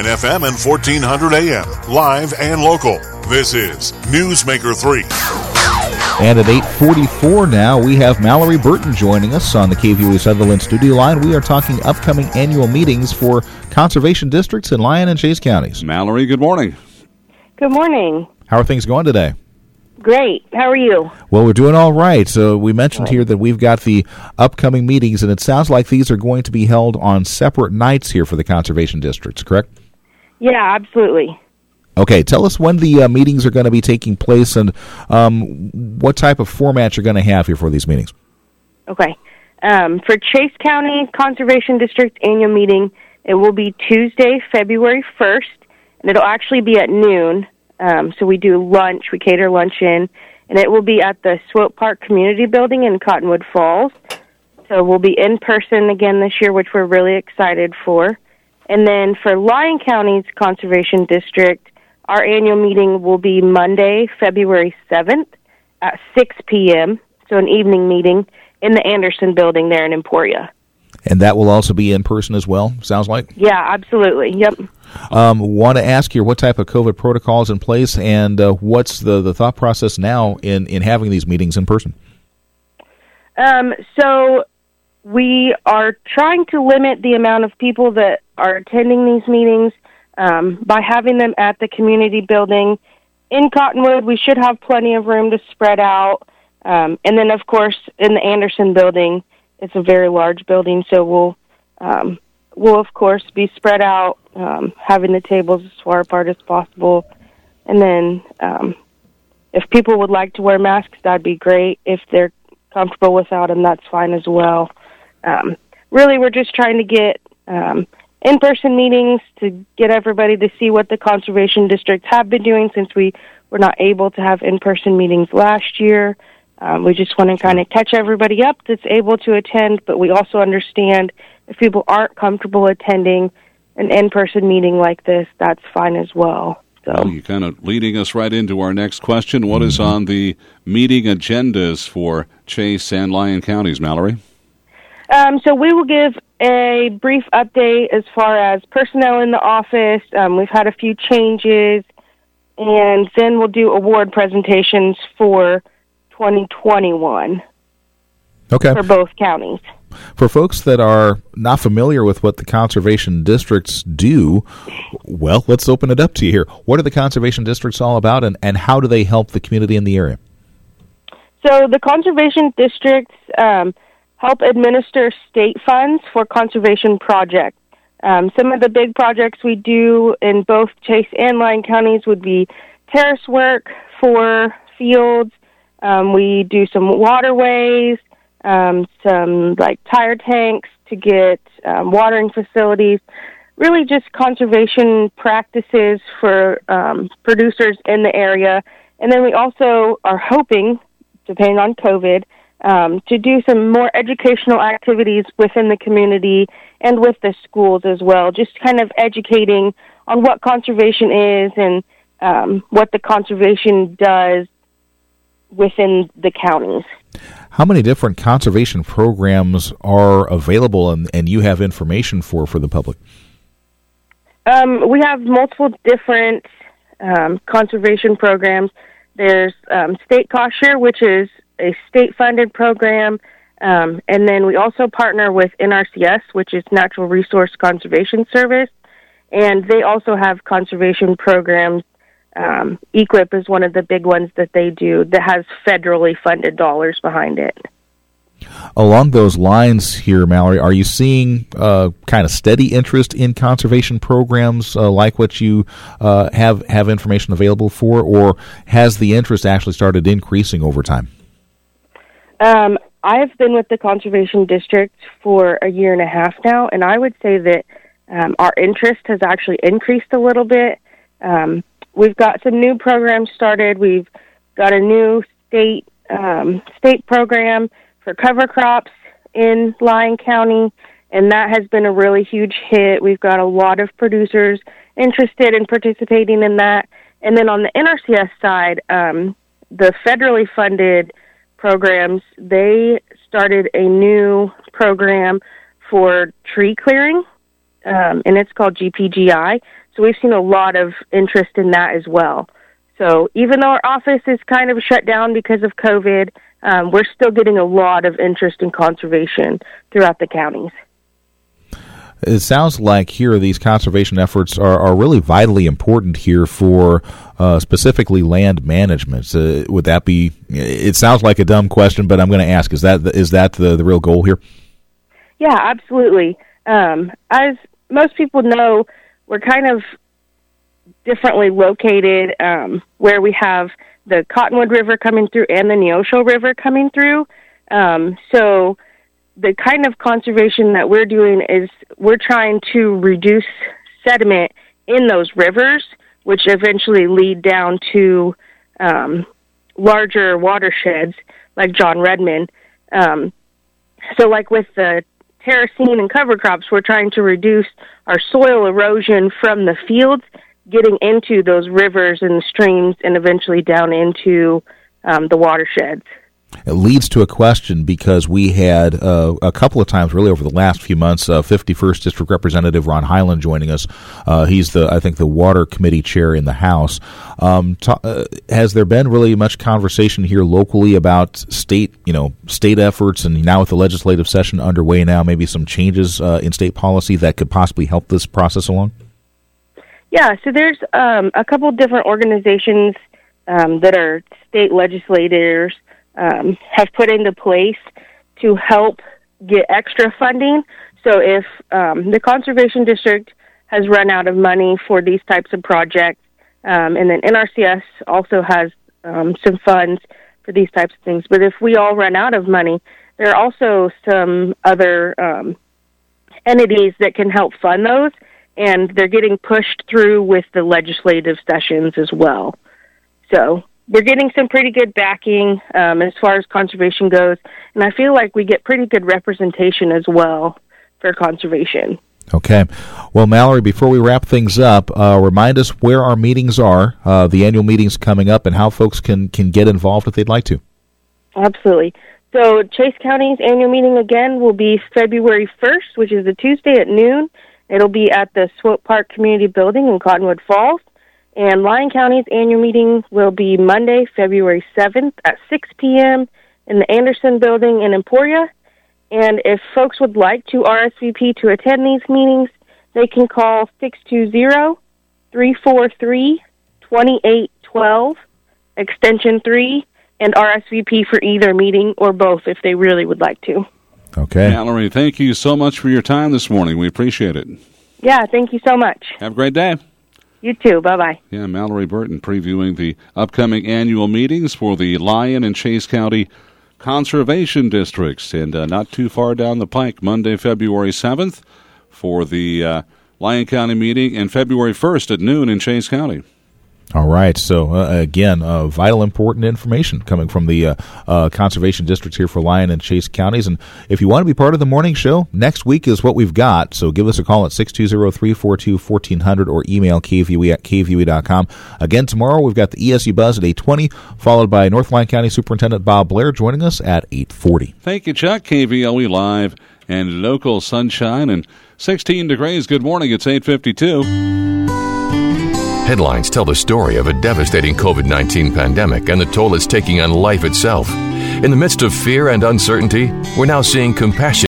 99 FM and 1400 AM, live and local. This is Newsmaker 3. And at 8:44 now, we have Mallory Burton joining us on the KVOE Sutherland studio line. We are talking upcoming annual meetings for conservation districts in Lyon and Chase counties. Mallory, good morning. Good morning. How are things going today? Great. How are you? Well, we're doing all right. So we mentioned here that we've got the upcoming meetings, and it sounds like these are going to be held on separate nights here for the conservation districts, correct? Yeah, absolutely. Okay, tell us when the meetings are going to be taking place and what type of format you're going to have here for these meetings. Okay. For Chase County Conservation District annual meeting, it will be Tuesday, February 1st, and it'll actually be at noon. So we do lunch, we cater lunch in, and it will be at the Swope Park Community Building in Cottonwood Falls. So we'll be in person again this year, which we're really excited for. And then for Lyon County's Conservation District, our annual meeting will be Monday, February 7th at 6 p.m., so an evening meeting in the Anderson Building there in Emporia. And that will also be in person as well, sounds like? Yeah, absolutely. Yep. Want to ask here what type of COVID protocols in place and what's the thought process now in having these meetings in person? So we are trying to limit the amount of people that are attending these meetings by having them at the community building. In Cottonwood, we should have plenty of room to spread out. And then, of course, in the Anderson Building, it's a very large building, so we'll of course be spread out, having the tables as far apart as possible. And then if people would like to wear masks, that'd be great. If they're comfortable without them, that's fine as well. Really, we're just trying to get in-person meetings to get everybody to see what the conservation districts have been doing since we were not able to have in-person meetings last year. We just want to kind of catch everybody up that's able to attend, but we also understand if people aren't comfortable attending an in-person meeting like this, that's fine as well. So well, you're kind of leading us right into our next question. What is on the meeting agendas for Chase and Lyon counties, Mallory? So we will give a brief update as far as personnel in the office. We've had a few changes, and then we'll do award presentations for 2021 for both counties. For folks that are not familiar with what the conservation districts do, well, let's open it up to you here. What are the conservation districts all about, and how do they help the community in the area? So the conservation districts help administer state funds for conservation projects. Some of the big projects we do in both Chase and Lyon counties would be terrace work for fields. We do some waterways, some like tire tanks to get watering facilities, really just conservation practices for producers in the area. And then we also are hoping, depending on COVID, to do some more educational activities within the community and with the schools as well, just kind of educating on what conservation is and what the conservation does within the counties. How many different conservation programs are available and you have information for the public? We have multiple different conservation programs. There's State Cost Share, which is a state-funded program, and then we also partner with NRCS, which is Natural Resource Conservation Service, and they also have conservation programs. EQIP is one of the big ones that they do that has federally funded dollars behind it. Along those lines here, Mallory, are you seeing kind of steady interest in conservation programs like what you have information available for, or has the interest actually started increasing over time? I've been with the Conservation District for a year and a half now, and I would say that our interest has actually increased a little bit. We've got some new programs started. We've got a new state program for cover crops in Lyon County, and that has been a really huge hit. We've got a lot of producers interested in participating in that. And then on the NRCS side, the federally funded programs, they started a new program for tree clearing, and it's called GPGI. So we've seen a lot of interest in that as well. So even though our office is kind of shut down because of COVID, we're still getting a lot of interest in conservation throughout the counties. It sounds like here these conservation efforts are really vitally important here for specifically land management. Would that be? It sounds like a dumb question, but I'm going to ask: is that the real goal here? Yeah, absolutely. As most people know, we're kind of differently located, where we have the Cottonwood River coming through and the Neosho River coming through. So the kind of conservation that we're doing is we're trying to reduce sediment in those rivers, which eventually lead down to larger watersheds like John Redmond. So like with the terracine and cover crops, we're trying to reduce our soil erosion from the fields getting into those rivers and streams and eventually down into the watersheds. It leads to a question because we had a couple of times really over the last few months, 51st District Representative Ron Hyland joining us. He's I think the Water Committee Chair in the House. Has there been really much conversation here locally about state efforts, and now with the legislative session underway now, maybe some changes in state policy that could possibly help this process along? Yeah, so there's a couple different organizations that are state legislators have put into place to help get extra funding. So if the Conservation District has run out of money for these types of projects, and then NRCS also has some funds for these types of things. But if we all run out of money, there are also some other entities that can help fund those, and they're getting pushed through with the legislative sessions as well. So we're getting some pretty good backing as far as conservation goes, and I feel like we get pretty good representation as well for conservation. Okay. Well, Mallory, before we wrap things up, remind us where our meetings are, the annual meetings coming up, and how folks can get involved if they'd like to. Absolutely. So Chase County's annual meeting, again, will be February 1st, which is a Tuesday at noon. It'll be at the Swope Park Community Building in Cottonwood Falls. And Lyon County's annual meeting will be Monday, February 7th at 6 p.m. in the Anderson Building in Emporia. And if folks would like to RSVP to attend these meetings, they can call 620-343-2812, extension 3, and RSVP for either meeting or both if they really would like to. Okay. Mallory, thank you so much for your time this morning. We appreciate it. Yeah, thank you so much. Have a great day. You too. Bye-bye. Yeah, Mallory Burton previewing the upcoming annual meetings for the Lyon and Chase County Conservation Districts. And not too far down the pike, Monday, February 7th for the Lyon County meeting, and February 1st at noon in Chase County. All right. So, again, vital, important information coming from the conservation districts here for Lyon and Chase counties. And if you want to be part of the morning show, next week is what we've got. So give us a call at 620-342-1400 or email kvue@kvue.com. Again, tomorrow we've got the ESU Buzz at 8:20, followed by North Lyon County Superintendent Bob Blair joining us at 8:40. Thank you, Chuck. KVLE Live and local sunshine and 16 degrees. Good morning. It's 8:52. Headlines tell the story of a devastating COVID-19 pandemic and the toll it's taking on life itself. In the midst of fear and uncertainty, we're now seeing compassion